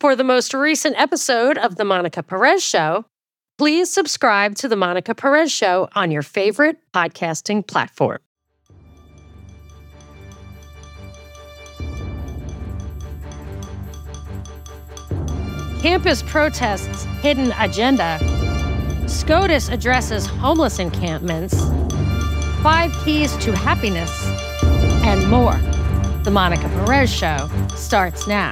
For the most recent episode of The Monica Perez Show, please subscribe to The Monica Perez Show on your favorite podcasting platform. Campus protests hidden agenda. SCOTUS addresses homeless encampments. 5 keys to happiness. And more. The Monica Perez Show starts now.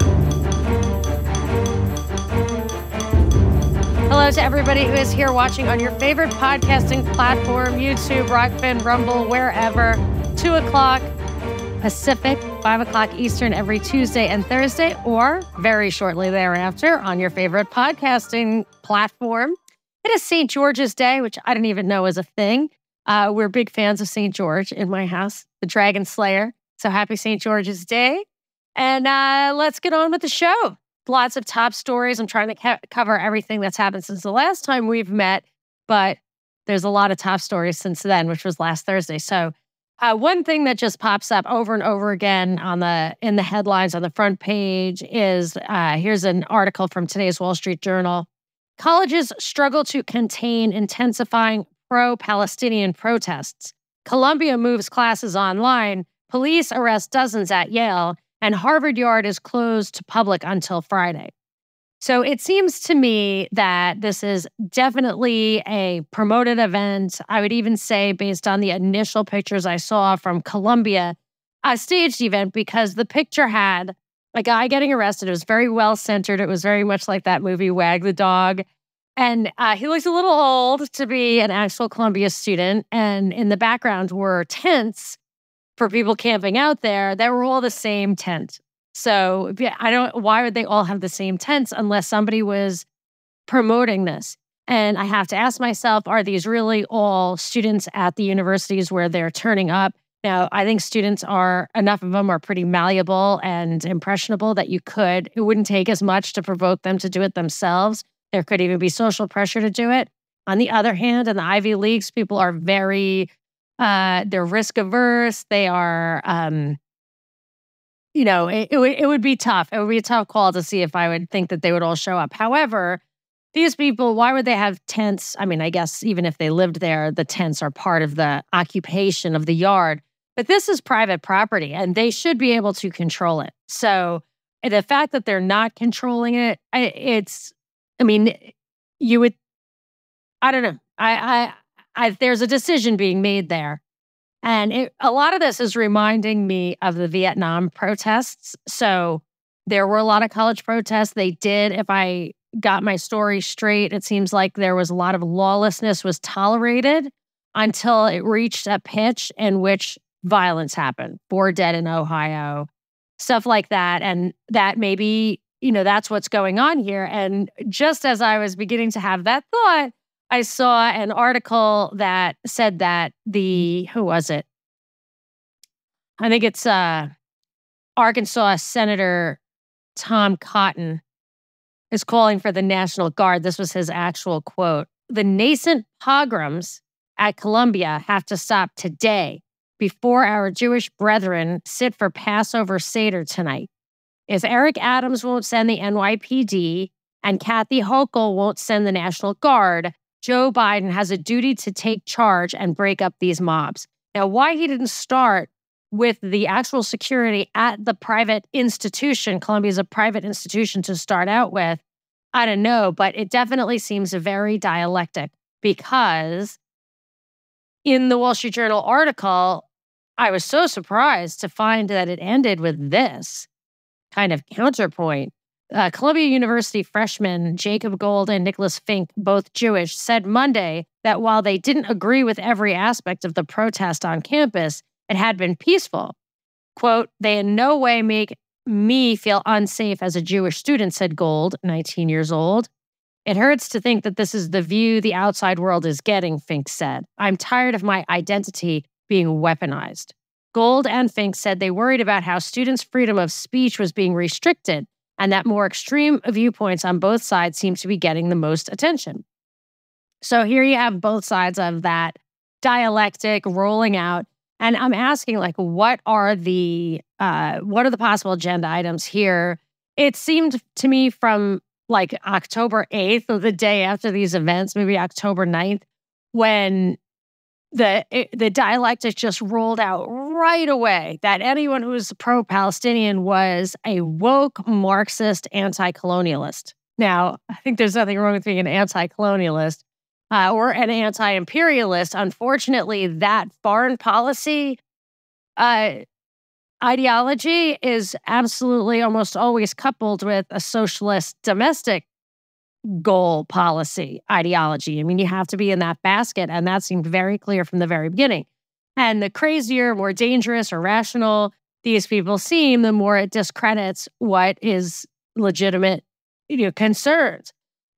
Hello to everybody who is here watching on your favorite podcasting platform, YouTube, Rockfin, Rumble, wherever. 2 o'clock Pacific, 5 o'clock Eastern every Tuesday and Thursday, or very shortly thereafter on your favorite podcasting platform. It is St. George's Day, which I didn't even know was a thing. We're big fans of St. George in my house, the Dragon Slayer. So happy St. George's Day. And let's get on with the show. Lots of top stories. I'm trying to cover everything that's happened since the last time we've met, but there's a lot of top stories since then, which was last Thursday. So one thing that just pops up over and over again in the headlines on the front page is here's an article from today's Wall Street Journal. Colleges struggle to contain intensifying pro-Palestinian protests. Columbia moves classes online. Police arrest dozens at Yale. And Harvard Yard is closed to public until Friday. So it seems to me that this is definitely a promoted event. I would even say, based on the initial pictures I saw from Columbia, a staged event, because the picture had a guy getting arrested. It was very well centered. It was very much like that movie, Wag the Dog. And he looks a little old to be an actual Columbia student. And in the background were tents for people camping out there that were all the same tent. So why would they all have the same tents unless somebody was promoting this? And I have to ask myself, are these really all students at the universities where they're turning up? Now, I think enough of them are pretty malleable and impressionable that it wouldn't take as much to provoke them to do it themselves. There could even be social pressure to do it. On the other hand, in the Ivy Leagues, people are very they're risk averse. They are, it would be tough. It would be a tough call to see if I would think that they would all show up. However, these people, why would they have tents? I mean, I guess even if they lived there, the tents are part of the occupation of the yard. But this is private property and they should be able to control it. So the fact that they're not controlling it, I don't know. There's a decision being made there. And a lot of this is reminding me of the Vietnam protests. So there were a lot of college protests. They did, if I got my story straight, it seems like there was a lot of lawlessness was tolerated until it reached a pitch in which violence happened. 4 dead in Ohio, stuff like that. And that maybe, that's what's going on here. And just as I was beginning to have that thought, I saw an article that said that who was it? I think it's Arkansas Senator Tom Cotton is calling for the National Guard. This was his actual quote. The nascent pogroms at Columbia have to stop today before our Jewish brethren sit for Passover Seder tonight. If Eric Adams won't send the NYPD and Kathy Hochul won't send the National Guard, Joe Biden has a duty to take charge and break up these mobs. Now, why he didn't start with the actual security at the private institution, Columbia is a private institution to start out with, I don't know, but it definitely seems very dialectic because in the Wall Street Journal article, I was so surprised to find that it ended with this kind of counterpoint. Columbia University freshmen Jacob Gold and Nicholas Fink, both Jewish, said Monday that while they didn't agree with every aspect of the protest on campus, it had been peaceful. Quote, they in no way make me feel unsafe as a Jewish student, said Gold, 19 years old. It hurts to think that this is the view the outside world is getting, Fink said. I'm tired of my identity being weaponized. Gold and Fink said they worried about how students' freedom of speech was being restricted and that more extreme viewpoints on both sides seem to be getting the most attention. So here you have both sides of that dialectic rolling out. And I'm asking, what are the possible agenda items here? it seemed to me from like October 8th or the day after these events, maybe October 9th, when the dialectic just rolled out right away that anyone who was pro-Palestinian was a woke Marxist anti-colonialist. Now, I think there's nothing wrong with being an anti-colonialist or an anti-imperialist. Unfortunately, that foreign policy ideology is absolutely almost always coupled with a socialist domestic goal policy ideology. I mean, you have to be in that basket, and that seemed very clear from the very beginning. And the crazier, more dangerous or rational these people seem, the more it discredits what is legitimate, concerns.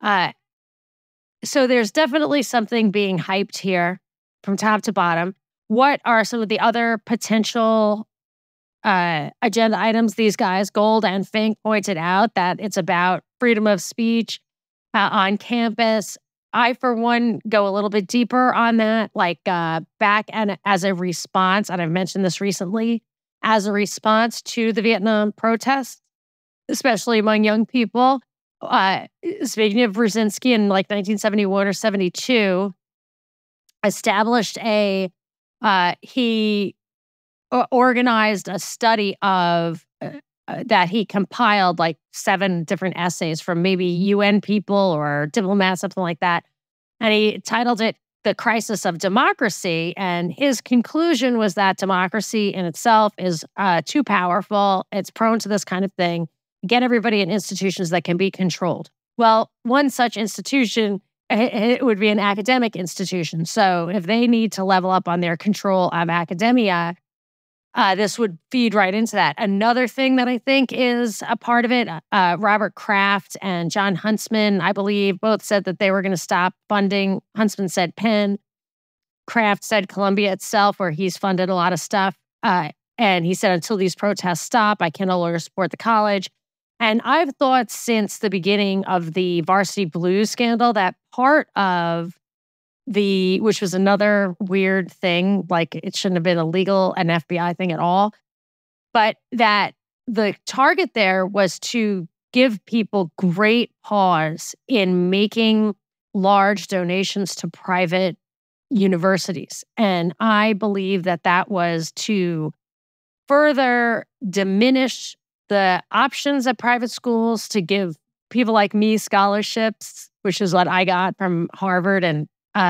So there's definitely something being hyped here from top to bottom. What are some of the other potential agenda items? These guys, Gold and Fink, pointed out that it's about freedom of speech on campus. I, for one, go a little bit deeper on that, like back and as a response, and I've mentioned this recently, as a response to the Vietnam protests, especially among young people. Speaking of Brzezinski in like 1971 or 72, established he organized a study of that he compiled like 7 different essays from maybe UN people or diplomats, something like that. And he titled it The Crisis of Democracy. And his conclusion was that democracy in itself is too powerful. It's prone to this kind of thing. Get everybody in institutions that can be controlled. Well, one such institution, it would be an academic institution. So if they need to level up on their control of academia, this would feed right into that. Another thing that I think is a part of it, Robert Kraft and John Huntsman, I believe, both said that they were going to stop funding. Huntsman said Penn. Kraft said Columbia itself, where he's funded a lot of stuff. And he said, until these protests stop, I can no longer support the college. And I've thought since the beginning of the Varsity Blues scandal that part of which was another weird thing, like it shouldn't have been illegal, an FBI thing at all, but that the target there was to give people great pause in making large donations to private universities. And I believe that that was to further diminish the options at private schools to give people like me scholarships, which is what I got from Harvard. And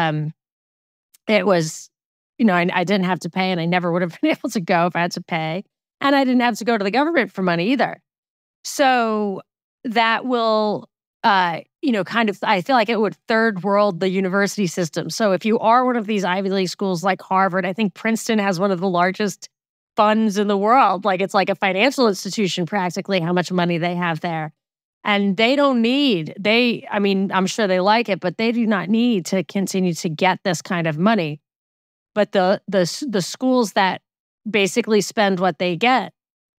it was, I didn't have to pay, and I never would have been able to go if I had to pay. And I didn't have to go to the government for money either. So that will, I feel like it would third world the university system. So if you are one of these Ivy League schools like Harvard, I think Princeton has one of the largest funds in the world. Like it's like a financial institution, practically, how much money they have there. And they don't need, I'm sure they like it, but they do not need to continue to get this kind of money. But the schools that basically spend what they get,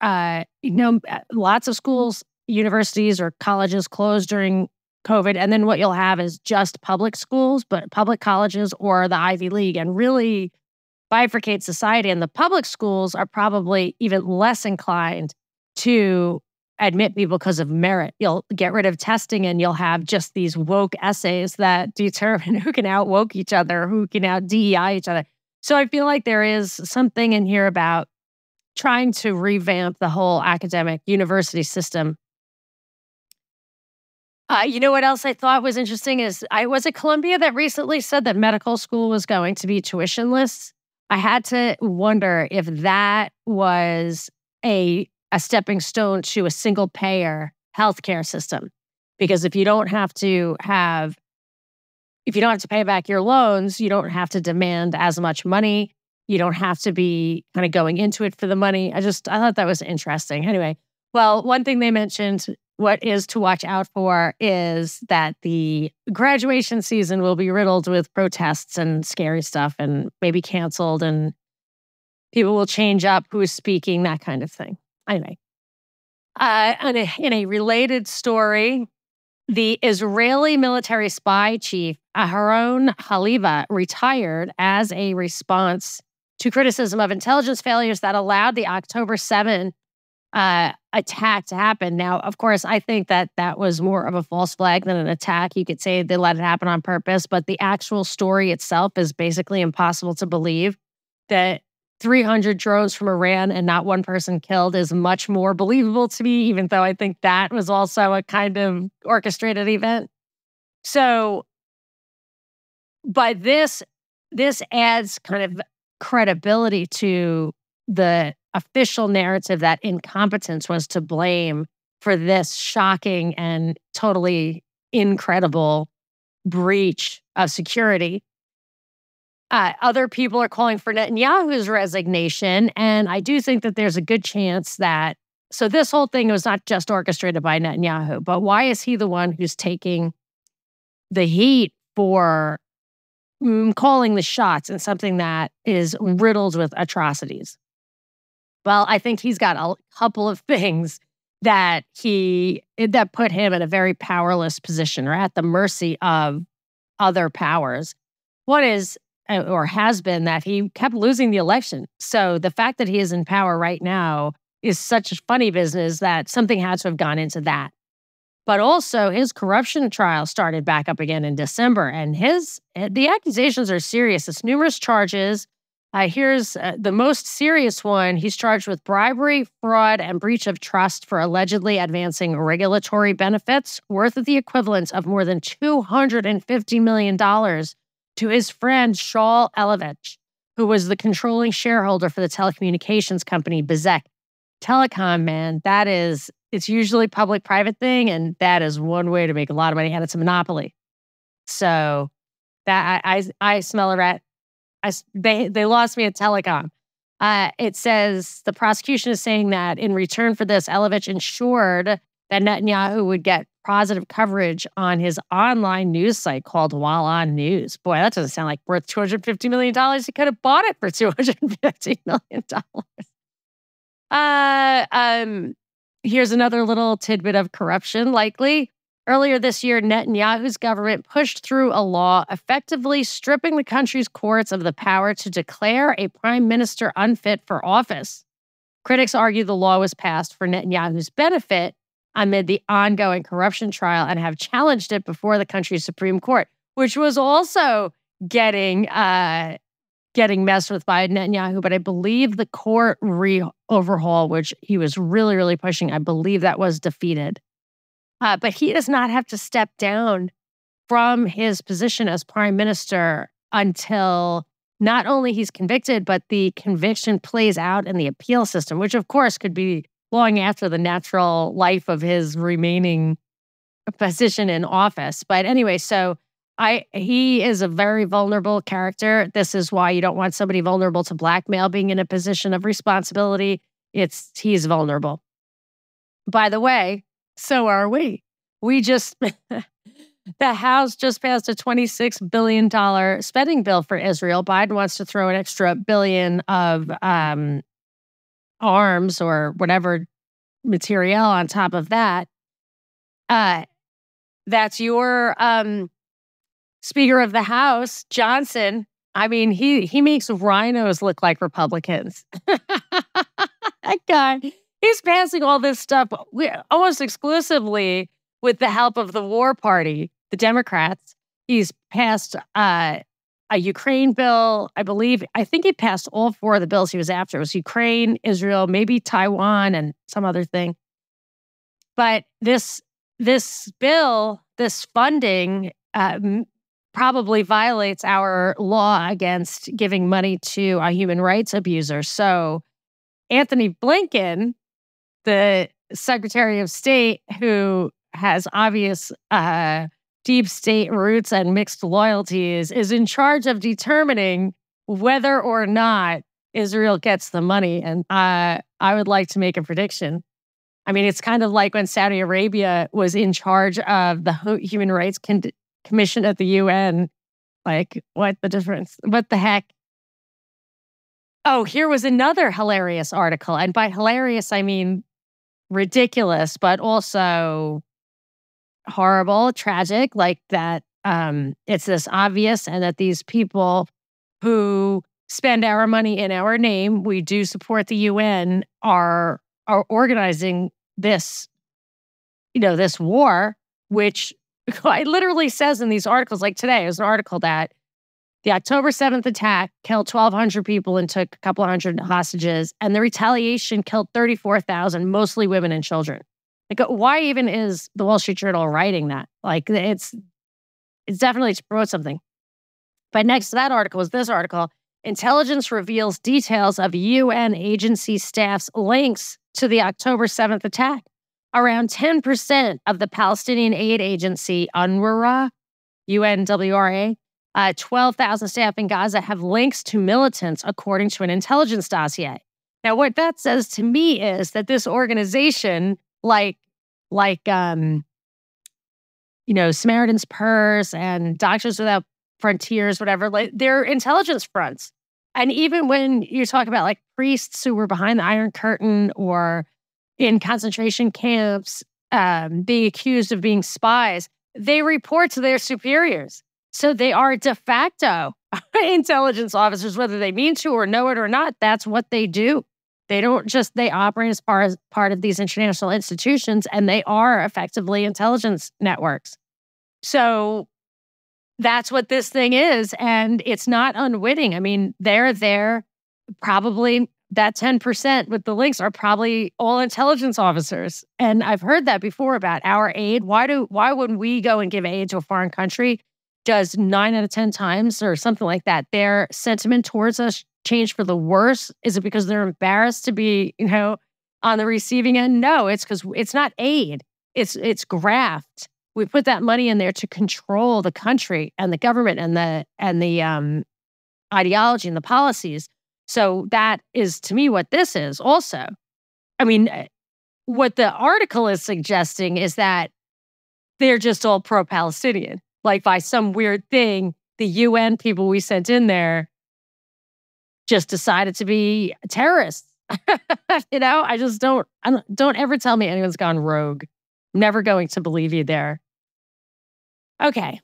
lots of schools, universities or colleges closed during COVID. And then what you'll have is just public schools, but public colleges or the Ivy League, and really bifurcate society. And the public schools are probably even less inclined to admit people because of merit. You'll get rid of testing and you'll have just these woke essays that determine who can out-woke each other, who can out-DEI each other. So I feel like there is something in here about trying to revamp the whole academic university system. You know what else I thought was interesting is I was at Columbia that recently said that medical school was going to be tuitionless. I had to wonder if that was a stepping stone to a single payer healthcare system. Because if you don't have to pay back your loans, you don't have to demand as much money. You don't have to be kind of going into it for the money. I thought that was interesting. Anyway, well, one thing they mentioned, what is to watch out for, is that the graduation season will be riddled with protests and scary stuff and maybe canceled, and people will change up who's speaking, that kind of thing. Anyway, in a related story, the Israeli military spy chief, Aharon Haliva, retired as a response to criticism of intelligence failures that allowed the October 7 attack to happen. Now, of course, I think that that was more of a false flag than an attack. You could say they let it happen on purpose, but the actual story itself is basically impossible to believe. That 300 drones from Iran and not one person killed is much more believable to me, even though I think that was also a kind of orchestrated event. So, but this adds kind of credibility to the official narrative that incompetence was to blame for this shocking and totally incredible breach of security. Other people are calling for Netanyahu's resignation, and I do think that there's a good chance that. So this whole thing was not just orchestrated by Netanyahu, but why is he the one who's taking the heat for calling the shots in something that is riddled with atrocities? Well, I think he's got a couple of things that put him in a very powerless position or at the mercy of other powers. One is, or has been, that he kept losing the election. So the fact that he is in power right now is such a funny business that something had to have gone into that. But also his corruption trial started back up again in December, and the accusations are serious. It's numerous charges. Here's the most serious one. He's charged with bribery, fraud, and breach of trust for allegedly advancing regulatory benefits worth of the equivalent of more than $250 million to his friend Shaul Elovitch, who was the controlling shareholder for the telecommunications company Bezeq Telecom. Man, it's usually public-private thing, and that is one way to make a lot of money, and it's a monopoly. So that I smell a rat. They lost me at telecom. It says the prosecution is saying that in return for this, Elovitch ensured that Netanyahu would get positive coverage on his online news site called Wallon News. Boy, that doesn't sound like worth $250 million. He could have bought it for $250 million. Here's another little tidbit of corruption, likely. Earlier this year, Netanyahu's government pushed through a law effectively stripping the country's courts of the power to declare a prime minister unfit for office. Critics argue the law was passed for Netanyahu's benefit amid the ongoing corruption trial and have challenged it before the country's Supreme Court, which was also getting messed with by Netanyahu. But I believe the court overhaul, which he was really, really pushing, I believe that was defeated. But he does not have to step down from his position as prime minister until not only he's convicted, but the conviction plays out in the appeal system, which of course could be long after the natural life of his remaining position in office. But anyway, so he is a very vulnerable character. This is why you don't want somebody vulnerable to blackmail being in a position of responsibility. He's vulnerable. By the way, so are we. The House just passed a $26 billion spending bill for Israel. Biden wants to throw an extra billion of arms or whatever material on top of that. That's your Speaker of the House, Johnson. I mean, he makes rhinos look like Republicans. That guy. He's passing all this stuff almost exclusively with the help of the war party, the Democrats. He's passed a Ukraine bill, I think he passed all four of the bills he was after. It was Ukraine, Israel, maybe Taiwan, and some other thing. But this bill, this funding, probably violates our law against giving money to a human rights abuser. So Anthony Blinken, the Secretary of State, who has obvious deep state roots and mixed loyalties, is in charge of determining whether or not Israel gets the money. And I would like to make a prediction. I mean, it's kind of like when Saudi Arabia was in charge of the Human Rights Commission at the UN. Like, what the difference? What the heck? Oh, here was another hilarious article. And by hilarious, I mean ridiculous, but also horrible, tragic, like that it's this obvious, and that these people who spend our money in our name, we do support the UN, are are organizing this, this war, which it literally says in these articles, like today, there's an article that the October 7th attack killed 1,200 people and took a couple hundred hostages, and the retaliation killed 34,000, mostly women and children. Like, why even is the Wall Street Journal writing that? Like, it's definitely to promote something. But next to that article is this article. Intelligence reveals details of UN agency staff's links to the October 7th attack. Around 10% of the Palestinian aid agency UNRWA, UNWRA, 12,000 staff in Gaza have links to militants, according to an intelligence dossier. Now, what that says to me is that this organization, like Samaritan's Purse and Doctors Without Frontiers, whatever, like, they're intelligence fronts. And even when you talk about like priests who were behind the Iron Curtain or in concentration camps, being accused of being spies, they report to their superiors. So they are de facto intelligence officers, whether they mean to or know it or not. That's what they do. They operate as part of these international institutions, and they are effectively intelligence networks. So that's what this thing is, and it's not unwitting. I mean, they're there, probably that 10% with the links are probably all intelligence officers. And I've heard that before about our aid. Why would we go and give aid to a foreign country? Does 9 out of 10 times or something like that, their sentiment towards us change for the worse? Is it because they're embarrassed to be, on the receiving end? No, it's because it's not aid. It's graft. We put that money in there to control the country and the government and the ideology and the policies. So that is, to me, what this is also. I mean, what the article is suggesting is that they're just all pro-Palestinian. Like, by some weird thing, the UN people we sent in there just decided to be terrorists. I just don't ever tell me anyone's gone rogue. I'm never going to believe you there. Okay.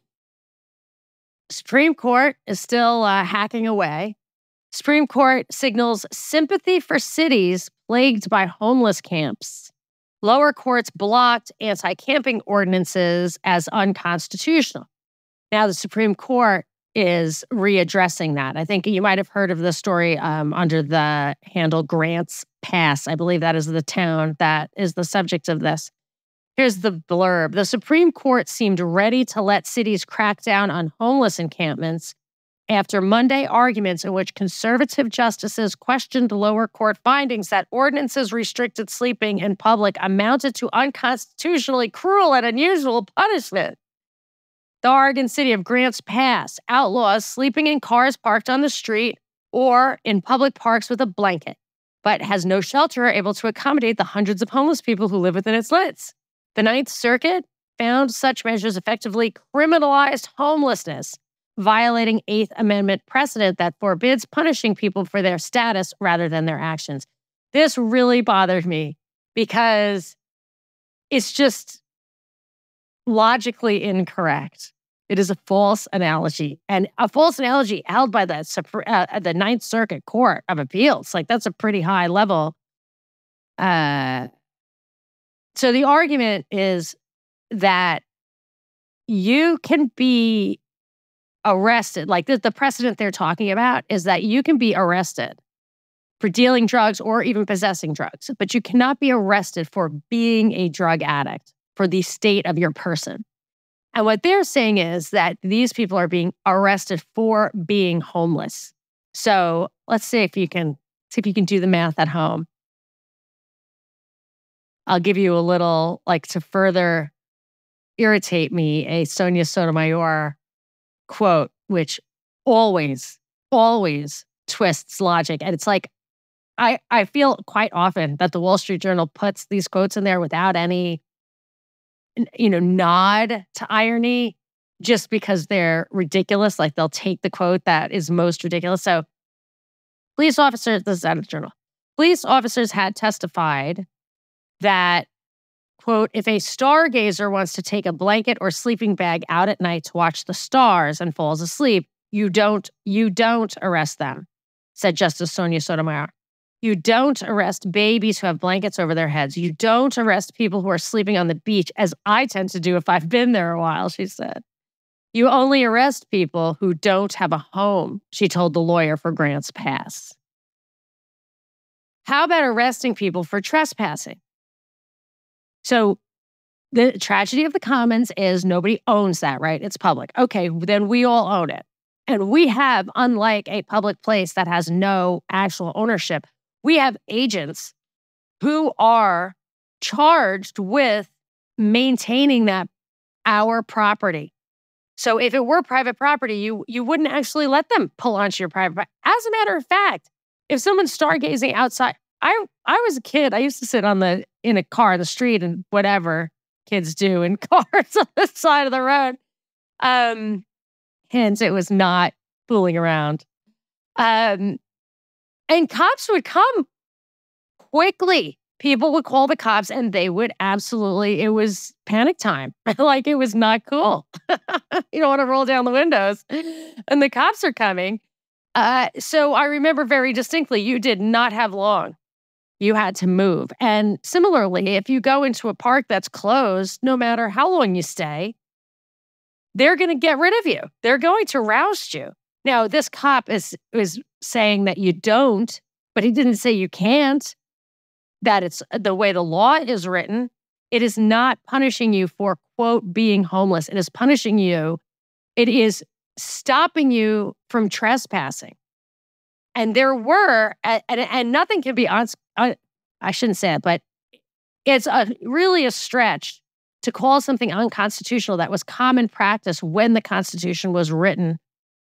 Supreme Court is still hacking away. Supreme Court signals sympathy for cities plagued by homeless camps. Lower courts blocked anti-camping ordinances as unconstitutional. Now the Supreme Court is readdressing that. I think you might have heard of the story under the handle Grants Pass. I believe that is the town that is the subject of this. Here's the blurb. The Supreme Court seemed ready to let cities crack down on homeless encampments after Monday arguments in which conservative justices questioned lower court findings that ordinances restricted sleeping in public amounted to unconstitutionally cruel and unusual punishment. The Oregon city of Grants Pass outlaws sleeping in cars parked on the street or in public parks with a blanket, but has no shelter able to accommodate the hundreds of homeless people who live within its limits. The Ninth Circuit found such measures effectively criminalized homelessness, violating Eighth Amendment precedent that forbids punishing people for their status rather than their actions. This really bothered me because it's just logically incorrect. It is a false analogy, and a false analogy held by the Ninth Circuit Court of Appeals. Like, that's a pretty high level. So the argument is that you can be arrested. Like, the precedent they're talking about is that you can be arrested for dealing drugs or even possessing drugs, but you cannot be arrested for being a drug addict, for the state of your person. And what they're saying is that these people are being arrested for being homeless. So let's see if you can do the math at home. I'll give you a little, like, to further irritate me, a Sonia Sotomayor quote, which always twists logic. And it's like, I feel quite often that the Wall Street Journal puts these quotes in there without any, nod to irony, just because they're ridiculous. Like, they'll take the quote that is most ridiculous. So this is out of the Journal. Police officers had testified that, quote, if a stargazer wants to take a blanket or sleeping bag out at night to watch the stars and falls asleep, you don't arrest them, said Justice Sonia Sotomayor. You don't arrest babies who have blankets over their heads. You don't arrest people who are sleeping on the beach, as I tend to do if I've been there a while, she said. You only arrest people who don't have a home, she told the lawyer for Grants Pass. How about arresting people for trespassing? So the tragedy of the commons is nobody owns that, right? It's public. Okay, then we all own it. And we have, unlike a public place that has no actual ownership, we have agents who are charged with maintaining that, our property. So if it were private property, you wouldn't actually let them pull onto your private property. As a matter of fact, if someone's stargazing outside, I was a kid. I used to sit in a car in the street and whatever kids do in cars on the side of the road. Hence, it was not fooling around. And cops would come quickly. People would call the cops and they would absolutely, it was panic time. Like, it was not cool. You don't want to roll down the windows and the cops are coming. So I remember very distinctly, you did not have long. You had to move. And similarly, if you go into a park that's closed, no matter how long you stay, they're going to get rid of you. They're going to roust you. Now, this cop is saying that you don't, but he didn't say you can't, that it's the way the law is written. It is not punishing you for, quote, being homeless. It is punishing you. It is stopping you from trespassing. And there were, and nothing can be, I shouldn't say it, but it's really a stretch to call something unconstitutional that was common practice when the Constitution was written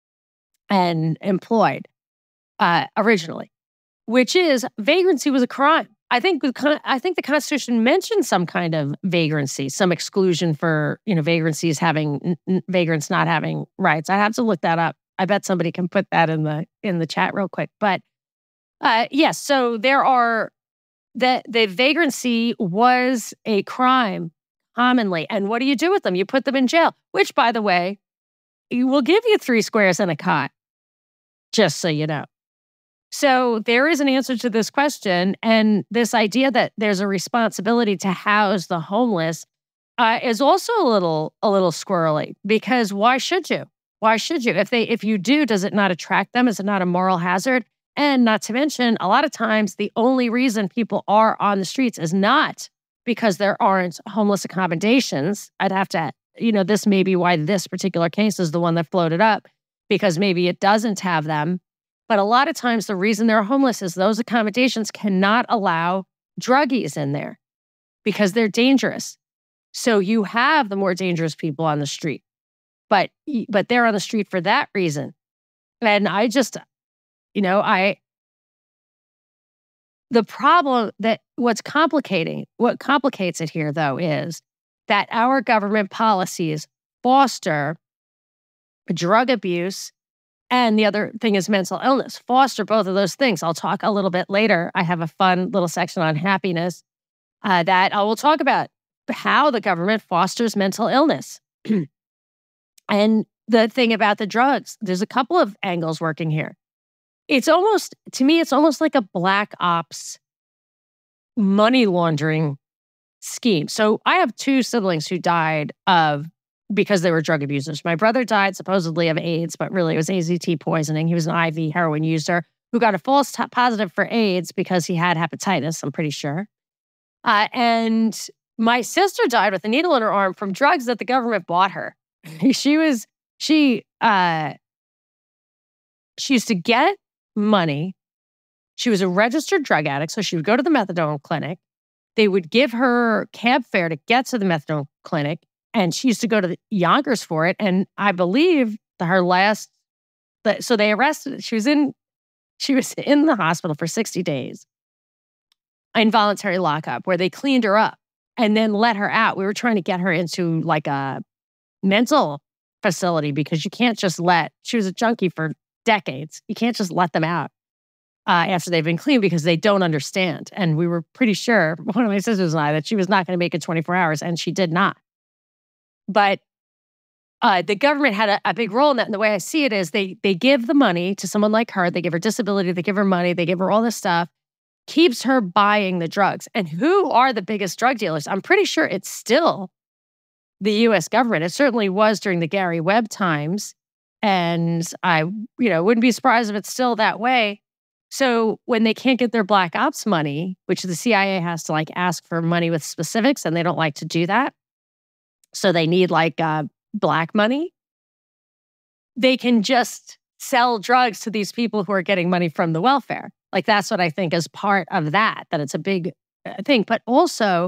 and employed originally, which is vagrancy was a crime. I think the Constitution mentioned some kind of vagrancy, some exclusion for vagrancies having vagrants not having rights. I have to look that up. I bet somebody can put that in the chat real quick. But yes, so there are the vagrancy was a crime commonly, and what do you do with them? You put them in jail. Which, by the way, you will give you 3 squares and a cot, just so you know. So there is an answer to this question, and this idea that there's a responsibility to house the homeless is also a little squirrely, because why should you? Why should you? If you do, does it not attract them? Is it not a moral hazard? And not to mention, a lot of times the only reason people are on the streets is not because there aren't homeless accommodations. I'd have to, this may be why this particular case is the one that floated up, because maybe it doesn't have them. But a lot of times the reason they're homeless is those accommodations cannot allow druggies in there because they're dangerous. So you have the more dangerous people on the street, but they're on the street for that reason. And I just, the problem what complicates it here though is that our government policies foster drug abuse. And the other thing is mental illness. Foster both of those things. I'll talk a little bit later. I have a fun little section on happiness that I will talk about how the government fosters mental illness. And the thing about the drugs, there's a couple of angles working here. To me, it's almost like a black ops money laundering scheme. So I have 2 siblings who died because they were drug abusers. My brother died supposedly of AIDS, but really it was AZT poisoning. He was an IV heroin user who got a false positive for AIDS because he had hepatitis, I'm pretty sure. And my sister died with a needle in her arm from drugs that the government bought her. She used to get money. She was a registered drug addict, so she would go to the methadone clinic. They would give her cab fare to get to the methadone clinic. And she used to go to the Yonkers for it. And I believe so they arrested, she was in the hospital for 60 days, involuntary lockup, where they cleaned her up and then let her out. We were trying to get her into like a mental facility because you can't just she was a junkie for decades. You can't just let them out after they've been clean because they don't understand. And we were pretty sure, one of my sisters and I, that she was not going to make it 24 hours, and she did not. But the government had a big role in that. And the way I see it is they give the money to someone like her. They give her disability. They give her money. They give her all this stuff. keeps her buying the drugs. And who are the biggest drug dealers? I'm pretty sure it's still the US government. It certainly was during the Gary Webb times. And I, wouldn't be surprised if it's still that way. So when they can't get their black ops money, which the CIA has to ask for money with specifics, and they don't like to do that. So they need black money. They can just sell drugs to these people who are getting money from the welfare. That's what I think is part of that it's a big thing. But also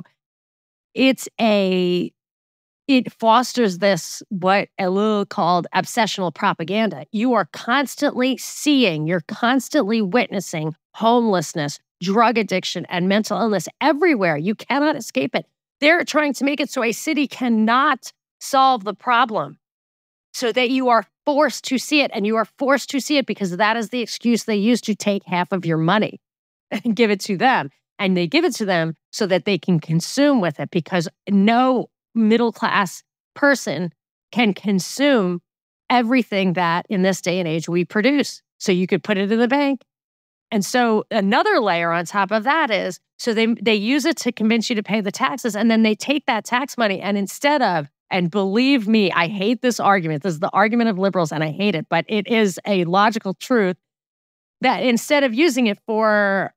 it fosters this, what Ellul called obsessional propaganda. You are constantly seeing, you're constantly witnessing homelessness, drug addiction, and mental illness everywhere. You cannot escape it. They're trying to make it so a city cannot solve the problem, so that you are forced to see it. And you are forced to see it because that is the excuse they use to take half of your money and give it to them. And they give it to them so that they can consume with it, because no middle-class person can consume everything that in this day and age we produce. So you could put it in the bank. And so another layer on top of that is, so they use it to convince you to pay the taxes, and then they take that tax money and instead of, and believe me, I hate this argument. This is the argument of liberals and I hate it, but it is a logical truth that instead of using it for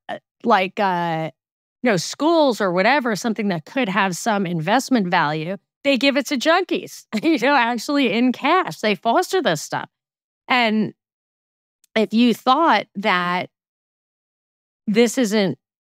schools or whatever, something that could have some investment value, they give it to junkies, actually in cash. They foster this stuff. And if you thought that this isn't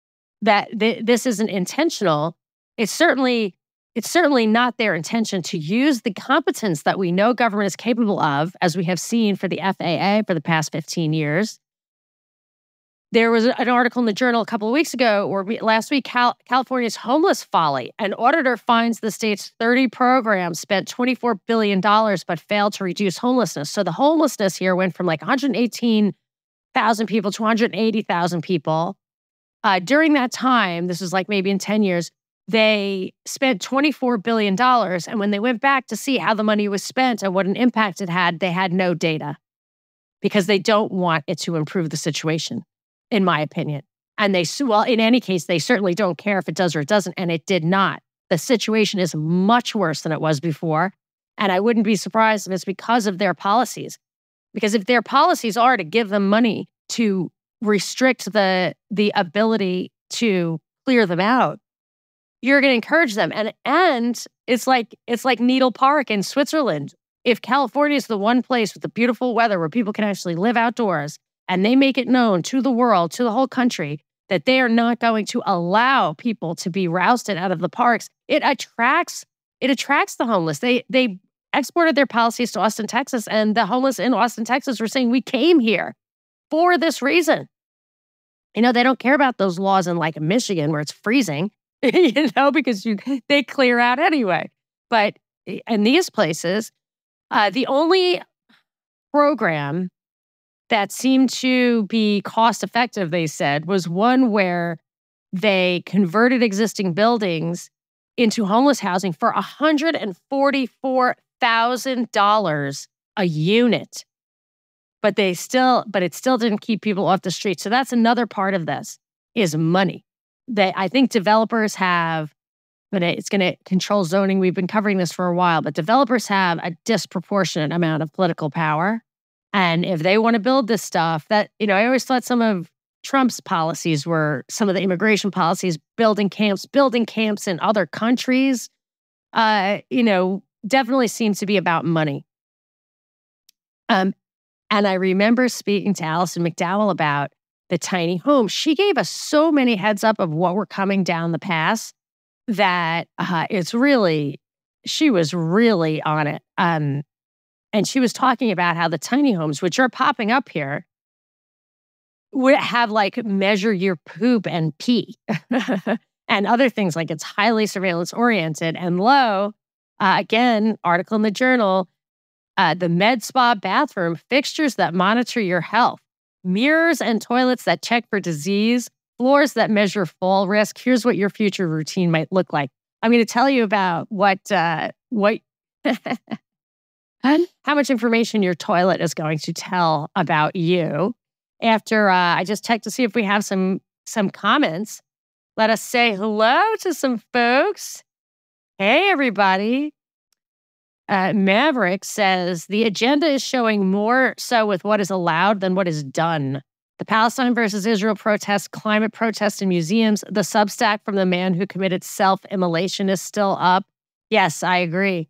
intentional, it's certainly not their intention to use the competence that we know government is capable of, as we have seen for the FAA for the past 15 years. There was an article in the Journal a couple of weeks ago, or last week, California's homeless folly. An auditor finds the state's 30 programs spent $24 billion but failed to reduce homelessness. So the homelessness here went from 118,000 people to 180,000 people. During that time, this was maybe in 10 years, they spent $24 billion. And when they went back to see how the money was spent and what an impact it had, they had no data, because they don't want it to improve the situation, in my opinion. And in any case, they certainly don't care if it does or it doesn't. And it did not. The situation is much worse than it was before. And I wouldn't be surprised if it's because of their policies. Because if their policies are to give them money to restrict the ability to clear them out, you're going to encourage them. And it's like Needle Park in Switzerland. If California is the one place with the beautiful weather where people can actually live outdoors, and they make it known to the world, to the whole country, that they are not going to allow people to be rousted out of the parks, it attracts the homeless. They exported their policies to Austin, Texas, and the homeless in Austin, Texas were saying, we came here for this reason. They don't care about those laws in Michigan where it's freezing, because they clear out anyway. But in these places, the only program that seemed to be cost effective, they said, was one where they converted existing buildings into homeless housing for $144,000 a unit. But it still didn't keep people off the street. So that's another part of this, is money. I think developers have, but it's going to control zoning. We've been covering this for a while, but developers have a disproportionate amount of political power. And if they want to build this stuff, I always thought some of Trump's policies were, some of the immigration policies, building camps in other countries, definitely seems to be about money. And I remember speaking to Alison McDowell about the tiny home. She gave us so many heads up of what were coming down the path that she was really on it. And she was talking about how the tiny homes, which are popping up here, would have measure your poop and pee and other things. It's highly surveillance oriented. And again, article in the Journal, the med spa bathroom, fixtures that monitor your health, mirrors and toilets that check for disease, floors that measure fall risk. Here's what your future routine might look like. I'm going to tell you about how much information your toilet is going to tell about you. After I just checked to see if we have some some comments. Let us say hello to some folks. Hey, everybody. Maverick says the agenda is showing more so with what is allowed than what is done. The Palestine versus Israel protests, climate protests in museums, the Substack from the man who committed self-immolation is still up. Yes, I agree.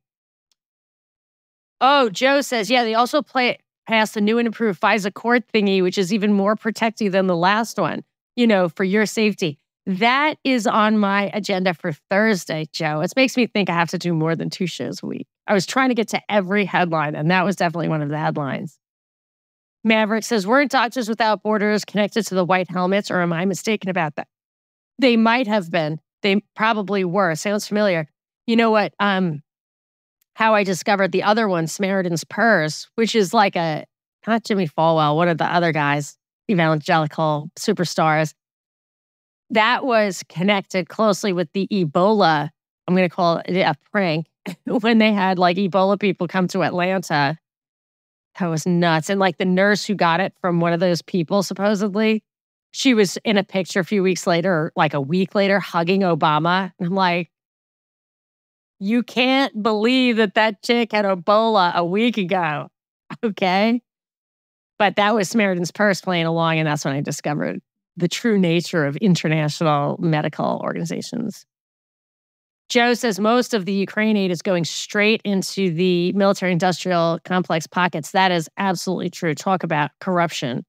Oh, Joe says, yeah, they also passed a new and improved FISA court thingy, which is even more protective than the last one, for your safety. That is on my agenda for Thursday, Joe. It makes me think I have to do more than 2 shows a week. I was trying to get to every headline, and that was definitely one of the headlines. Maverick says, weren't Doctors Without Borders connected to the white helmets, or am I mistaken about that? They might have been. They probably were. Sounds familiar. You know what? How I discovered the other one, Samaritan's Purse, which is like not Jimmy Falwell, one of the other guys, evangelical superstars. That was connected closely with the Ebola. I'm going to call it a prank when they had like Ebola people come to Atlanta. That was nuts. And like the nurse who got it from one of those people, supposedly, she was in a picture a few weeks later, or like a week later, hugging Obama. And I'm like, you can't believe that chick had Ebola a week ago. Okay. But that was Samaritan's Purse playing along. And that's when I discovered the true nature of international medical organizations. Joe says most of the Ukraine aid is going straight into the military-industrial complex pockets. That is absolutely true. Talk about corruption.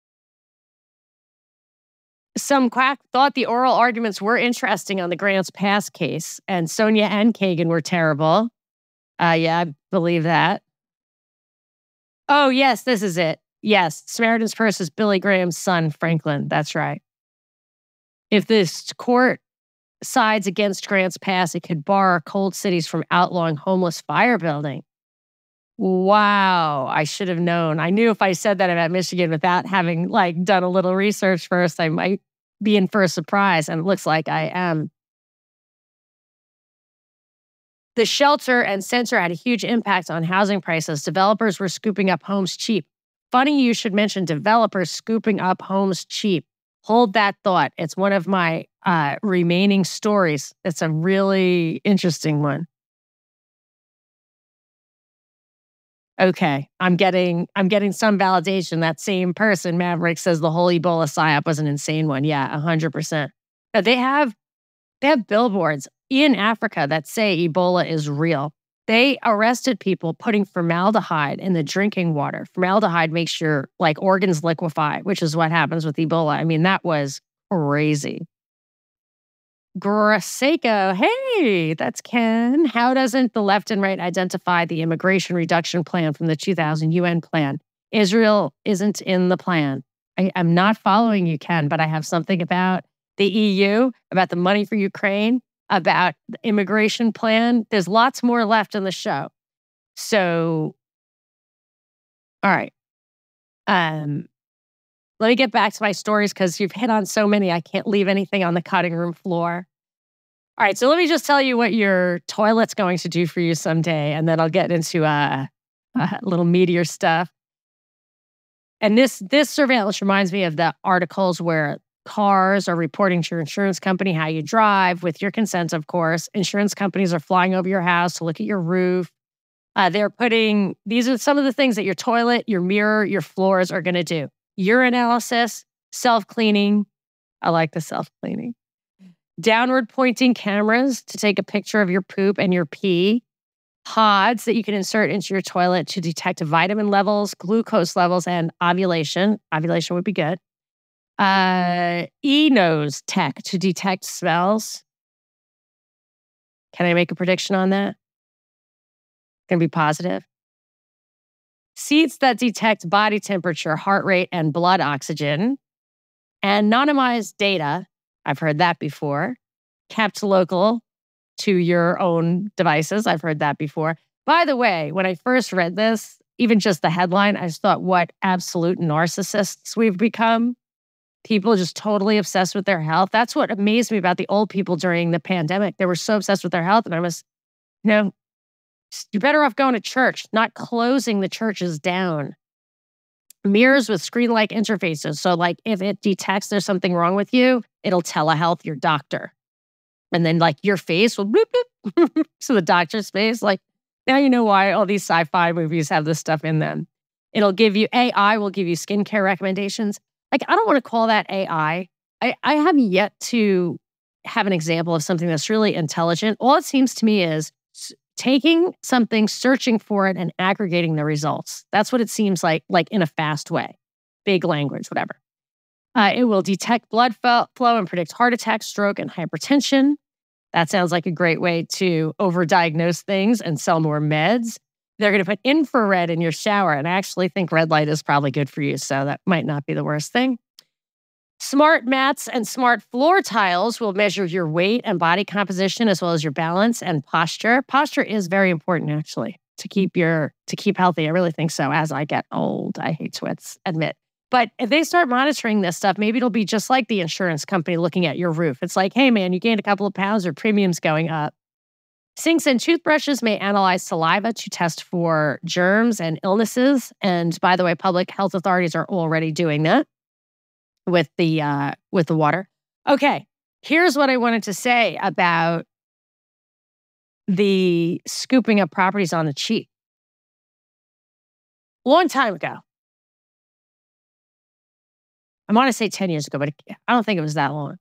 Some quack thought the oral arguments were interesting on the Grants Pass case, and Sonia and Kagan were terrible. Yeah, I believe that. Oh, yes, this is it. Yes, Samaritan's Purse is Billy Graham's son, Franklin. That's right. If this court sides against Grants Pass, it could bar cold cities from outlawing homeless fire building. Wow, I should have known. I knew if I said that about Michigan without having done a little research first, I might be in for a surprise, and it looks like I am. The shelter and censor had a huge impact on housing prices. Developers were scooping up homes cheap. Funny you should mention developers scooping up homes cheap. Hold that thought. It's one of my remaining stories. It's a really interesting one. Okay, I'm getting some validation. That same person, Maverick, says the whole Ebola psyop was an insane one. Yeah, 100%. But they have billboards in Africa that say Ebola is real. They arrested people putting formaldehyde in the drinking water. Formaldehyde makes your organs liquefy, which is what happens with Ebola. I mean, that was crazy. Graseco, hey, that's Ken. How doesn't the left and right identify the immigration reduction plan from the 2000 UN plan? Israel isn't in the plan. I'm not following you, Ken, but I have something about the EU, about the money for Ukraine, about the immigration plan. There's lots more left in the show. So, all right. Let me get back to my stories because you've hit on so many. I can't leave anything on the cutting room floor. All right. So let me just tell you what your toilet's going to do for you someday, and then I'll get into a little meatier stuff. And this surveillance reminds me of the articles where cars are reporting to your insurance company how you drive, with your consent, of course. Insurance companies are flying over your house to look at your roof. These are some of the things that your toilet, your mirror, your floors are going to do. Urinalysis, self-cleaning. I like the self-cleaning. Downward pointing cameras to take a picture of your poop and your pee. Pods that you can insert into your toilet to detect vitamin levels, glucose levels, and ovulation. Ovulation would be good. E-nose tech to detect smells. Can I make a prediction on that? Going to be positive. Seats that detect body temperature, heart rate, and blood oxygen. Anonymized data. I've heard that before. Kept local to your own devices. I've heard that before. By the way, when I first read this, even just the headline, I just thought, what absolute narcissists we've become. People just totally obsessed with their health. That's what amazed me about the old people during the pandemic. They were so obsessed with their health. And I was, you're better off going to church, not closing the churches down. Mirrors with screen-like interfaces. So like if it detects there's something wrong with you, it'll telehealth your doctor. And then like your face will bloop, bloop. So the doctor's face, like now you know why all these sci-fi movies have this stuff in them. It'll give you, AI will give you skincare recommendations. Like I don't want to call that AI. I have yet to have an example of something that's really intelligent. All it seems to me is taking something, searching for it, and aggregating the results. That's what it seems like in a fast way. Big language, whatever. It will detect blood flow and predict heart attack, stroke, and hypertension. That sounds like a great way to overdiagnose things and sell more meds. They're going to put infrared in your shower, and I actually think red light is probably good for you, so that might not be the worst thing. Smart mats and smart floor tiles will measure your weight and body composition as well as your balance and posture. Posture is very important, actually, to keep healthy. I really think so as I get old. I hate to admit. But if they start monitoring this stuff, maybe it'll be just like the insurance company looking at your roof. It's like, hey, man, you gained a couple of pounds, your premium's going up. Sinks and toothbrushes may analyze saliva to test for germs and illnesses. And by the way, public health authorities are already doing that with the water. Okay, here's what I wanted to say about the scooping up properties on the cheap. Long time ago. I want to say 10 years ago, but I don't think it was that long.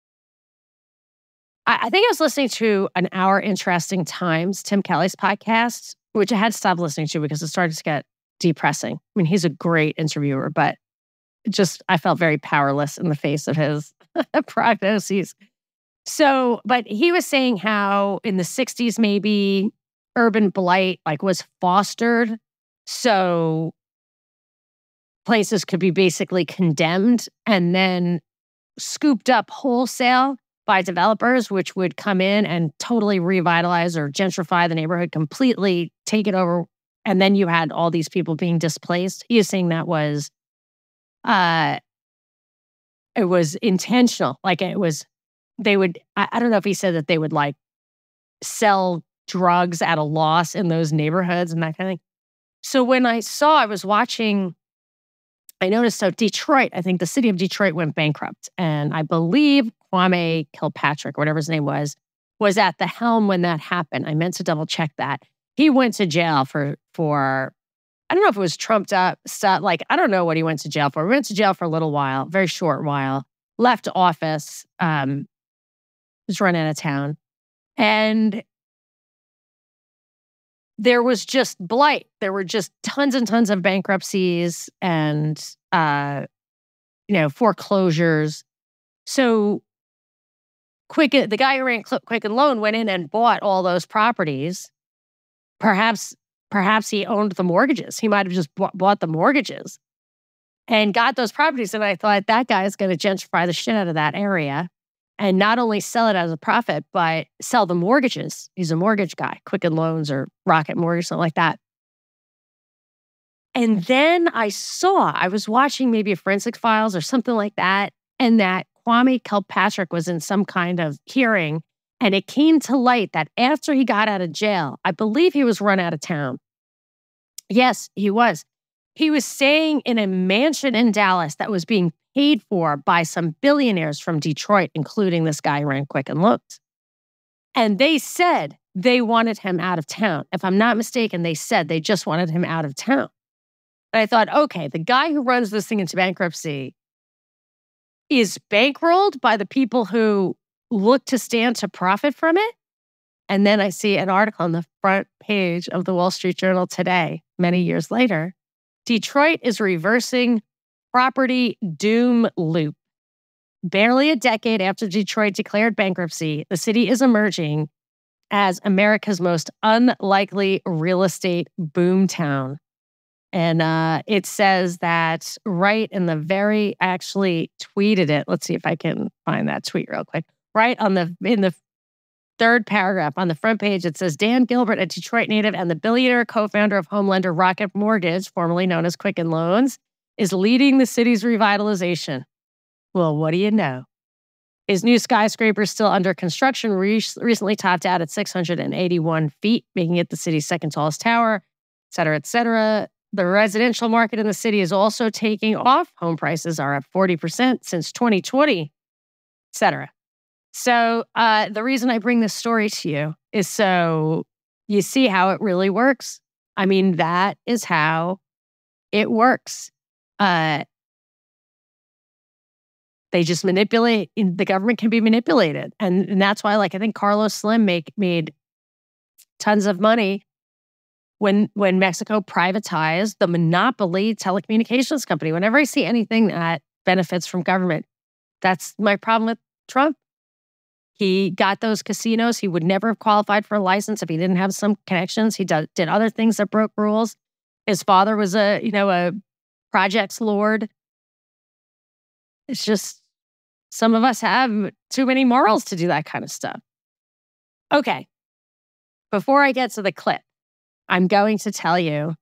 I think I was listening to an Our Interesting Times, Tim Kelly's podcast, which I had to stop listening to because it started to get depressing. I mean, he's a great interviewer, but I felt very powerless in the face of his prognoses. So, but he was saying how in the 60s, maybe urban blight was fostered. So places could be basically condemned and then scooped up wholesale by developers, which would come in and totally revitalize or gentrify the neighborhood completely, take it over. And then you had all these people being displaced. He was saying that was it was intentional. I don't know if he said that they would sell drugs at a loss in those neighborhoods and that kind of thing. So when I was watching, I noticed, so Detroit, I think the city of Detroit went bankrupt. And I believe Kwame Kilpatrick, whatever his name was at the helm when that happened. I meant to double check that. He went to jail for I don't know if it was trumped up stuff. I don't know what he went to jail for. He went to jail for a little while, very short while, left office, was run out of town. And there was just blight. There were just tons and tons of bankruptcies and, foreclosures. So the guy who ran Quicken Loan went in and bought all those properties. Perhaps he owned the mortgages. He might have just bought the mortgages and got those properties. And I thought that guy is going to gentrify the shit out of that area and not only sell it as a profit, but sell the mortgages. He's a mortgage guy, Quicken Loans or Rocket Mortgage, something like that. And then I was watching maybe a Forensic Files or something like that, and that Kwame Kilpatrick was in some kind of hearing, and it came to light that after he got out of jail, I believe he was run out of town. Yes, he was. He was staying in a mansion in Dallas that was being paid for by some billionaires from Detroit, including this guy who ran Quicken Loans. And they said they wanted him out of town. If I'm not mistaken, they said they just wanted him out of town. And I thought, okay, the guy who runs this thing into bankruptcy is bankrolled by the people who look to stand to profit from it. And then I see an article on the front page of the Wall Street Journal today, many years later. Detroit is reversing property doom loop. Barely a decade after Detroit declared bankruptcy, the city is emerging as America's most unlikely real estate boom town. And it says that right in the I actually tweeted it. Let's see if I can find that tweet real quick. Right in the third paragraph on the front page, it says Dan Gilbert, a Detroit native and the billionaire co-founder of home lender Rocket Mortgage, formerly known as Quicken Loans, is leading the city's revitalization. Well, what do you know? His new skyscraper, still under construction, recently topped out at 681 feet, making it the city's second tallest tower, et cetera, et cetera. The residential market in the city is also taking off. Home prices are up 40% since 2020, et cetera. So the reason I bring this story to you is so you see how it really works. I mean, that is how it works. They just manipulate. The government can be manipulated. And that's why, like, I think Carlos Slim made tons of money when Mexico privatized the monopoly telecommunications company. Whenever I see anything that benefits from government, that's my problem with Trump. He got those casinos. He would never have qualified for a license if he didn't have some connections. He did other things that broke rules. His father was a projects lord. It's just some of us have too many morals to do that kind of stuff. Okay. Before I get to the clip, I'm going to tell you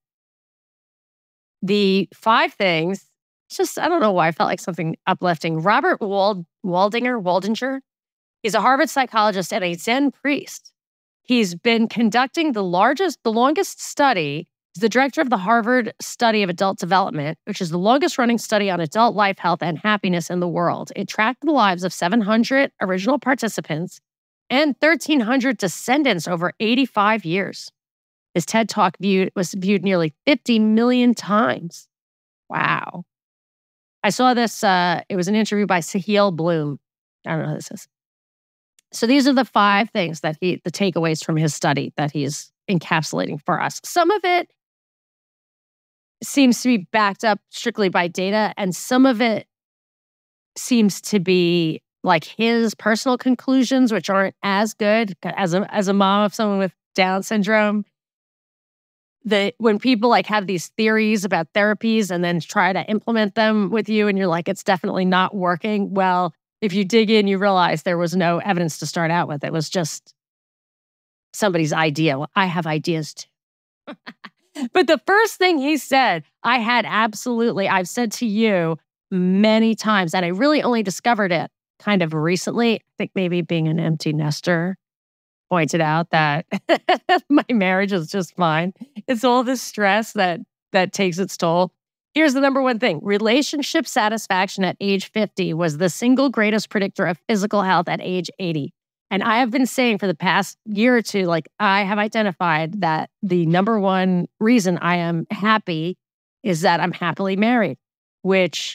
the 5 things. Just, I don't know why I felt like something uplifting. Robert Waldinger. He's a Harvard psychologist and a Zen priest. He's been conducting the longest study. He's the director of the Harvard Study of Adult Development, which is the longest running study on adult life, health, and happiness in the world. It tracked the lives of 700 original participants and 1,300 descendants over 85 years. His TED Talk was viewed nearly 50 million times. Wow. I saw this, it was an interview by Sahil Bloom. I don't know who this is. So these are the 5 things that the takeaways from his study that he's encapsulating for us. Some of it seems to be backed up strictly by data, and some of it seems to be like his personal conclusions, which aren't as good. As a mom of someone with Down syndrome, when people like have these theories about therapies and then try to implement them with you, and you're like, it's definitely not working. Well, if you dig in, you realize there was no evidence to start out with. It was just somebody's idea. Well, I have ideas too. But the first thing he said, I've said to you many times, and I really only discovered it kind of recently. I think maybe being an empty nester pointed out that my marriage is just fine. It's all the stress that takes its toll. Here's the number one thing. Relationship satisfaction at age 50 was the single greatest predictor of physical health at age 80. And I have been saying for the past year or two, like, I have identified that the number one reason I am happy is that I'm happily married, which,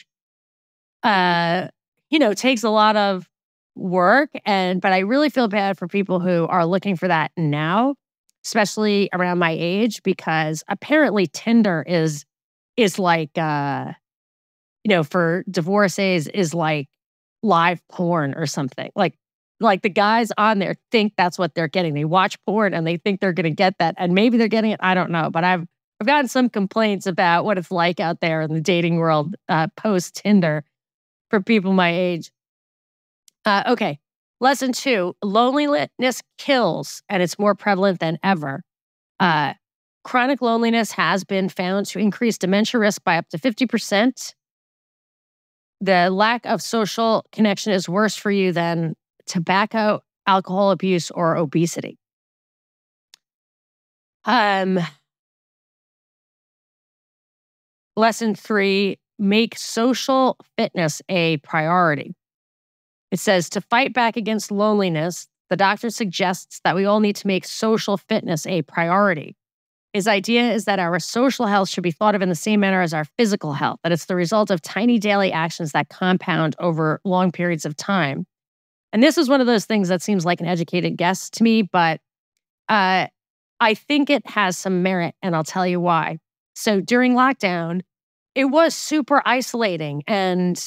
takes a lot of work. But I really feel bad for people who are looking for that now, especially around my age, because apparently Tinder is like, for divorcees is like live porn or something. Like the guys on there think that's what they're getting. They watch porn and they think they're going to get that. And maybe they're getting it. I don't know. But I've gotten some complaints about what it's like out there in the dating world post Tinder for people my age. Okay. Lesson 2, loneliness kills, and it's more prevalent than ever. Chronic loneliness has been found to increase dementia risk by up to 50%. The lack of social connection is worse for you than tobacco, alcohol abuse, or obesity. Lesson 3, make social fitness a priority. It says, to fight back against loneliness, the doctor suggests that we all need to make social fitness a priority. His idea is that our social health should be thought of in the same manner as our physical health, that it's the result of tiny daily actions that compound over long periods of time. And this is one of those things that seems like an educated guess to me, but I think it has some merit, and I'll tell you why. So during lockdown, it was super isolating, and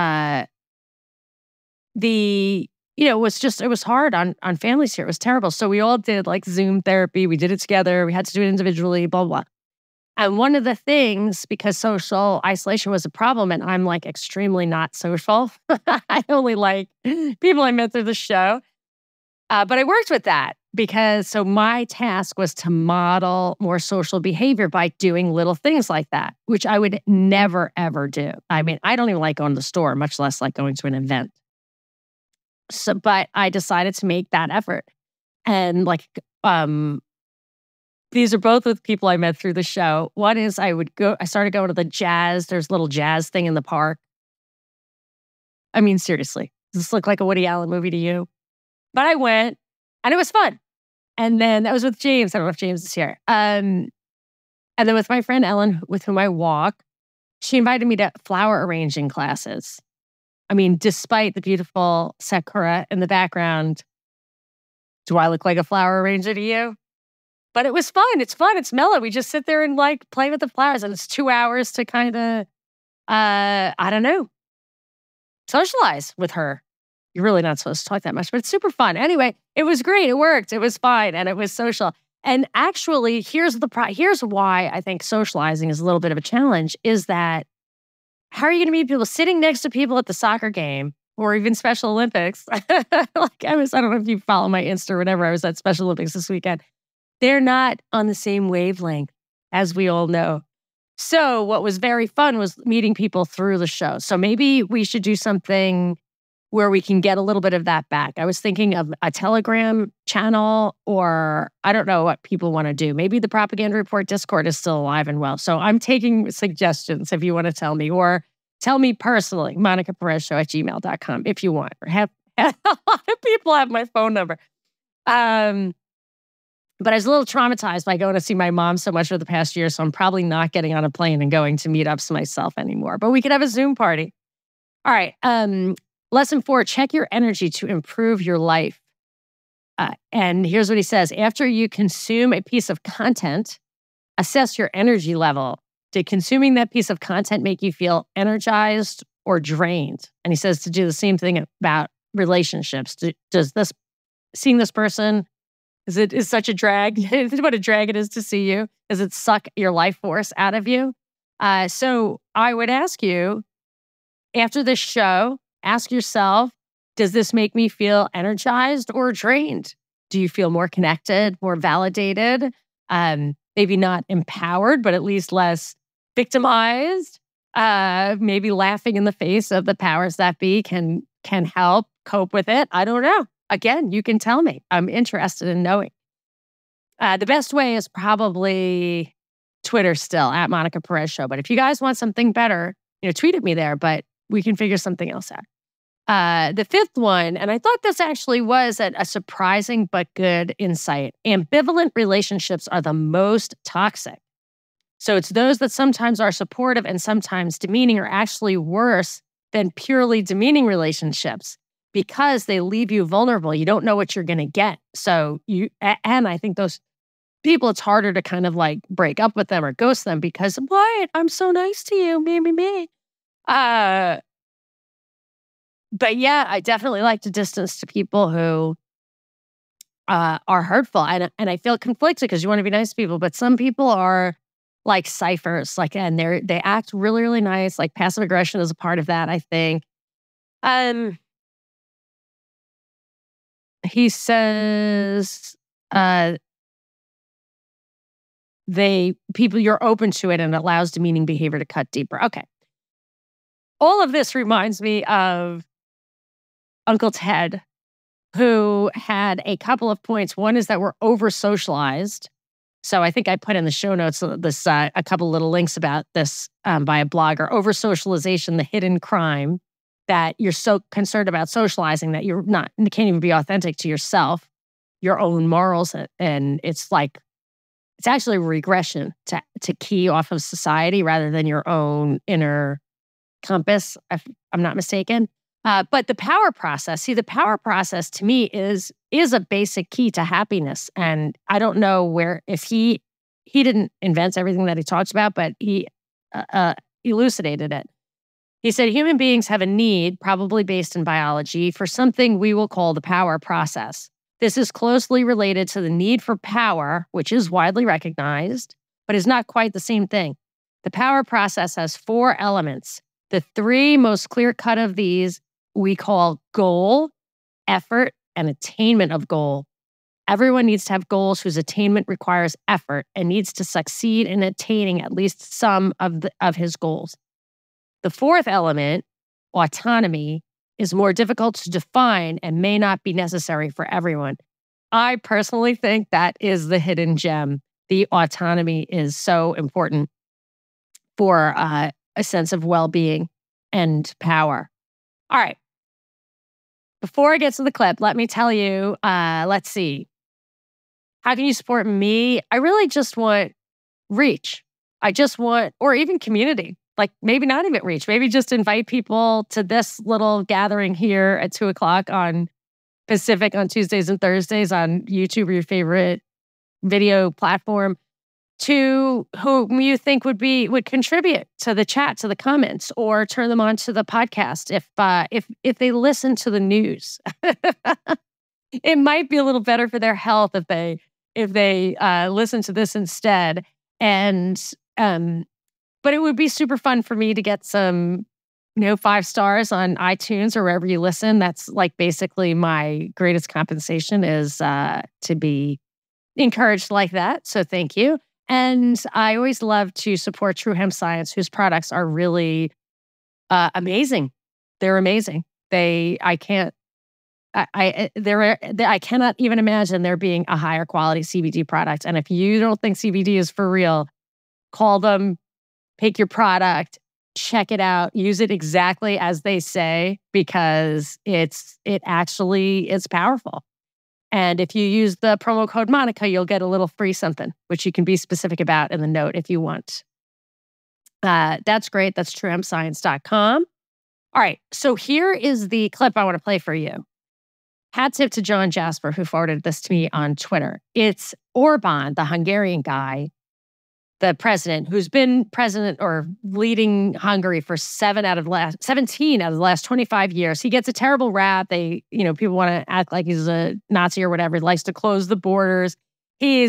it was hard on families here. It was terrible. So we all did like Zoom therapy. We did it together. We had to do it individually, blah, blah. And one of the things, because social isolation was a problem, and I'm like extremely not social. I only like people I met through the show. But I worked with that so my task was to model more social behavior by doing little things like that, which I would never, ever do. I mean, I don't even like going to the store, much less like going to an event. But I decided to make that effort and These are both with people I met through the show. One is I started going to the jazz. There's a little jazz thing in the park. I mean, seriously, does this look like a Woody Allen movie to you? But I went and it was fun. And then that was with James. I don't know if James is here. And then with my friend Ellen, with whom I walk, she invited me to flower arranging classes. I mean, despite the beautiful sakura in the background, do I look like a flower arranger to you? But it was fun. It's fun. It's mellow. We just sit there and like play with the flowers. And it's 2 hours to kind of, I don't know, socialize with her. You're really not supposed to talk that much, but it's super fun. Anyway, it was great. It worked. It was fine. And it was social. And actually, here's why I think socializing is a little bit of a challenge is that how are you going to meet people sitting next to people at the soccer game or even Special Olympics? I don't know if you follow my Insta or whatever. I was at Special Olympics this weekend. They're not on the same wavelength, as we all know. So what was very fun was meeting people through the show. So maybe we should do something where we can get a little bit of that back. I was thinking of a Telegram channel, or I don't know what people want to do. Maybe the Propaganda Report Discord is still alive and well. So I'm taking suggestions if you want to tell me, or tell me personally, monicaperezshow@gmail.com if you want. Or have a lot of people have my phone number. But I was a little traumatized by going to see my mom so much for the past year, so I'm probably not getting on a plane and going to meetups myself anymore. But we could have a Zoom party. All right. Lesson 4, check your energy to improve your life. And here's what he says. After you consume a piece of content, assess your energy level. Did consuming that piece of content make you feel energized or drained? And he says to do the same thing about relationships. Does seeing this person, is such a drag? What a drag it is to see you. Does it suck your life force out of you? So I would ask you, after this show, ask yourself, does this make me feel energized or drained? Do you feel more connected, more validated? Maybe not empowered, but at least less victimized? Maybe laughing in the face of the powers that be can help cope with it. I don't know. Again, you can tell me. I'm interested in knowing. The best way is probably Twitter still, @Monica Perez Show. But if you guys want something better, tweet at me there, but we can figure something else out. The fifth one, and I thought this actually was a surprising but good insight. Ambivalent relationships are the most toxic. So it's those that sometimes are supportive and sometimes demeaning, are actually worse than purely demeaning relationships because they leave you vulnerable. You don't know what you're going to get. So and I think those people, it's harder to kind of like break up with them or ghost them because, what? I'm so nice to you, me. But yeah, I definitely like to distance to people who are hurtful. And I feel conflicted because you want to be nice to people, but some people are like ciphers, and they act really, really nice. Like passive aggression is a part of that, I think. He says you're open to it and it allows demeaning behavior to cut deeper. Okay. All of this reminds me of Uncle Ted, who had a couple of points. One is that we're over-socialized. So I think I put in the show notes this a couple little links about this by a blogger. Over-socialization, the hidden crime, that you're so concerned about socializing that you can't even be authentic to yourself, your own morals. And it's actually a regression to key off of society rather than your own inner compass, if I'm not mistaken. But the power process to me is a basic key to happiness. And I don't know if he didn't invent everything that he talks about, but he elucidated it. He said, human beings have a need, probably based in biology, for something we will call the power process. This is closely related to the need for power, which is widely recognized, but is not quite the same thing. The power process has 4 elements. The 3 most clear-cut of these we call goal, effort, and attainment of goal. Everyone needs to have goals whose attainment requires effort and needs to succeed in attaining at least some of his goals. The 4th element, autonomy, is more difficult to define and may not be necessary for everyone. I personally think that is the hidden gem. the autonomy is so important for a sense of well-being and power. All right. Before I get to the clip, let me tell you, let's see. How can you support me? I really just want reach. I just want, or even community, like maybe not even reach, maybe just invite people to this little gathering here at 2:00 on Pacific on Tuesdays and Thursdays on YouTube or your favorite video platform, to whom you think would contribute to the chat, to the comments, or turn them on to the podcast if they listen to the news. It might be a little better for their health if they listen to this instead. And but it would be super fun for me to get some 5 stars on iTunes or wherever you listen. That's like basically my greatest compensation is to be encouraged like that. So thank you. And I always love to support True Hemp Science, whose products are really amazing. They're amazing. I cannot even imagine there being a higher quality CBD product. And if you don't think CBD is for real, call them, pick your product, check it out, use it exactly as they say, because it's powerful. And if you use the promo code Monica, you'll get a little free something, which you can be specific about in the note if you want. That's great. That's truehempscience.com. All right. So here is the clip I want to play for you. Hat tip to John Jasper, who forwarded this to me on Twitter. It's Orban, the Hungarian guy, the president, who's been president or leading Hungary for 17 out of the last 25 years. He gets a terrible rap. People want to act like he's a Nazi or whatever. He likes to close the borders. He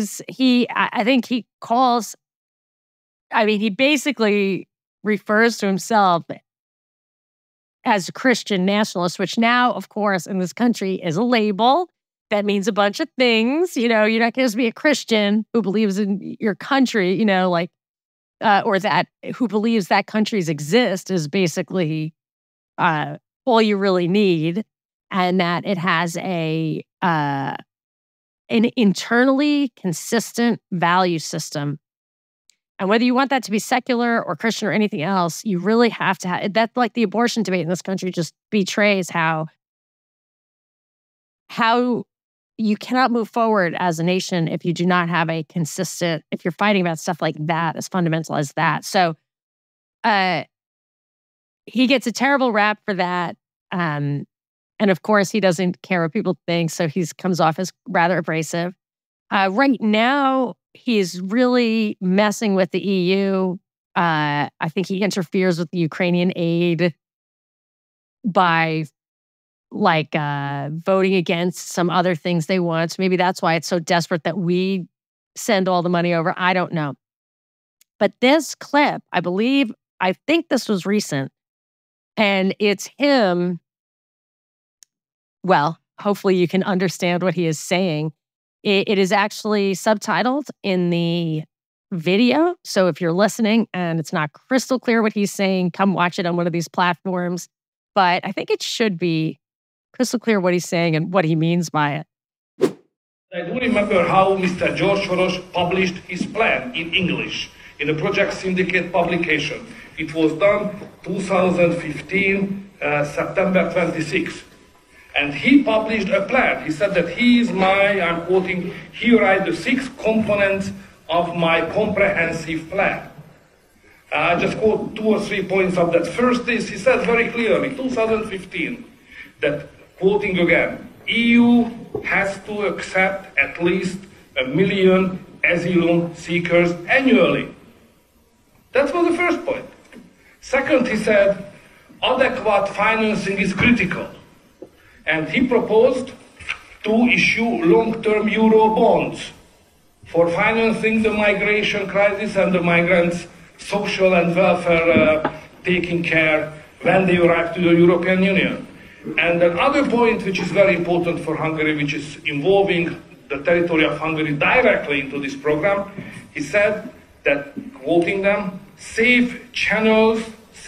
basically refers to himself as a Christian nationalist, which now, of course, in this country is a label that means a bunch of things. You're not going to just be a Christian who believes in your country, or that who believes that countries exist is basically all you really need, and that it has an internally consistent value system. And whether you want that to be secular or Christian or anything else, you really have to have that. Like the abortion debate in this country just betrays how you cannot move forward as a nation if you do not have if you're fighting about stuff like that, as fundamental as that. So he gets a terrible rap for that. And of course, he doesn't care what people think. So he comes off as rather abrasive. Right now, he's really messing with the EU. I think he interferes with the Ukrainian aid by voting against some other things they want. Maybe that's why it's so desperate that we send all the money over. I don't know. But this clip, I think this was recent, and it's him. Well, hopefully you can understand what he is saying. It is actually subtitled in the video. So if you're listening and it's not crystal clear what he's saying, come watch it on one of these platforms. But I think it should be crystal clear what he's saying and what he means by it. I do remember how Mr. George Soros published his plan in English in a Project Syndicate publication. It was done 2015, September 26th. And he published a plan. He said that I'm quoting, here are the 6 components of my comprehensive plan. I just quote 2 or 3 points of that. First is, he said very clearly, 2015, that, quoting again, EU has to accept at least 1 million asylum seekers annually. That was the first point. Second, he said, adequate financing is critical. And he proposed to issue long-term euro bonds for financing the migration crisis and the migrants' social and welfare taking care when they arrive to the European Union. And another point which is very important for Hungary, which is involving the territory of Hungary directly into this program, he said that, quoting them, safe channels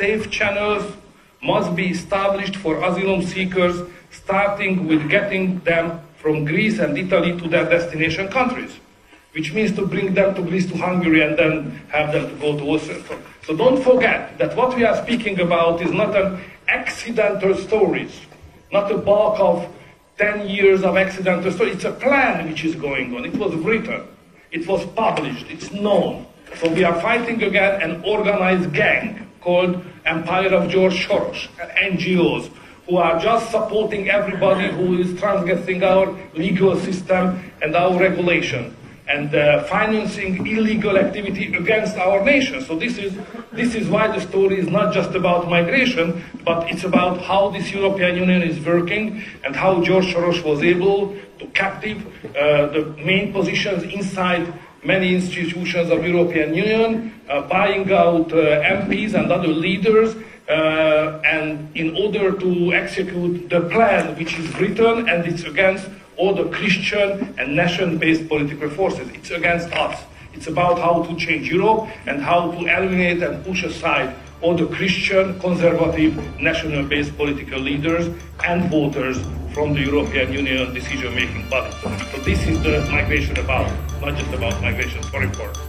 must be established for asylum seekers, starting with getting them from Greece and Italy to their destination countries. which means to bring them to Greece, to Hungary, and then have them to go to Austria. So don't forget that what we are speaking about is not an accidental stories, not a bulk of 10 years of accidental stories. It's a plan which is going on. It was written, it was published, it's known. So we are fighting against an organized gang called Empire of George Soros, NGOs, who are just supporting everybody who is transgressing our legal system and our regulation, and financing illegal activity against our nation. So this is why the story is not just about migration, but it's about how this European Union is working and how George Soros was able to captive the main positions inside many institutions of European Union, buying out MPs and other leaders, and in order to execute the plan which is written, and it's against all the Christian and nation-based political forces. It's against us. It's about how to change Europe and how to eliminate and push aside all the Christian, conservative, national-based political leaders and voters from the European Union decision-making body. So this is the migration about, not just about migration. It's very important.